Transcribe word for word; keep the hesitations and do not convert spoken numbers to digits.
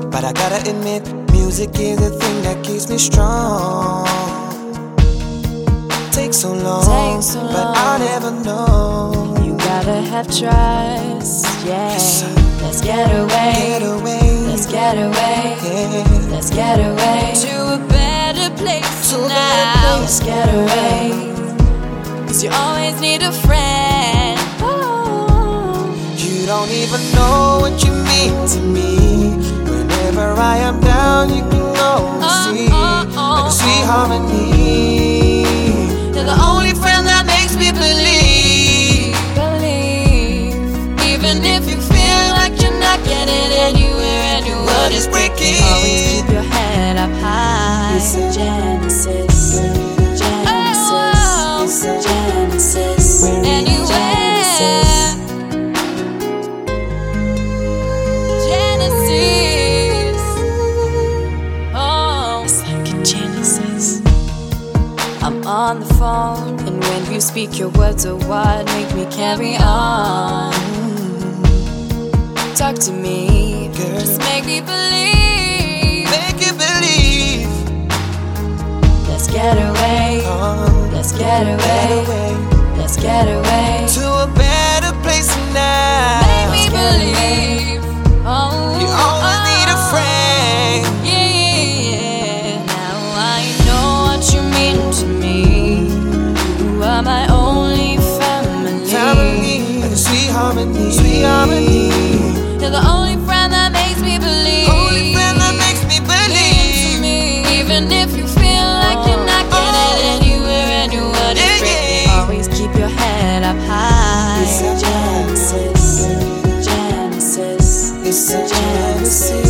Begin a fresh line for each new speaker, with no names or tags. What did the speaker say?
but I gotta admit, music is the thing that keeps me strong. Takes so long,
Take so long.
but I never know.
You gotta have trust, yeah.
Yes,
Let's get away,
get away,
let's get away,
yeah.
let's get away to a better place
To a
now.
better place.
Let's get away, cause you always need a friend. Oh.
You don't even know what you mean to me. Whenever I am down, you can always
Oh,
see
oh, oh,
like a sweet
oh.
harmony.
You're the only friend that makes me believe, believe. Even if you feel like you're not getting anywhere and your world is breaking, always keep your head up high. It's a Genesis, Genesis, it's a Genesis. Anywhere, Genesis. Oh, it's like a Genesis. I'm on the phone, and when you speak, your words are what make me carry on. Talk to me,
Girl.
just make me believe.
Make you believe.
Let's get away,
Oh,
let's get
get
away,
away
let's get away.
to a better place now.
Make me believe. Oh,
You always
oh,
need a friend.
yeah. Now I know what you mean to me. You are my only family.
Family, like a sweet harmony, sweet harmony.
You're the only friend that makes me believe.
Only friend that makes me believe.
Me. Even if you feel like you're not getting anywhere and your world is
Yeah,
breaking,
yeah.
always keep your head up high.
It's a
Genesis, Genesis,
It's a Genesis.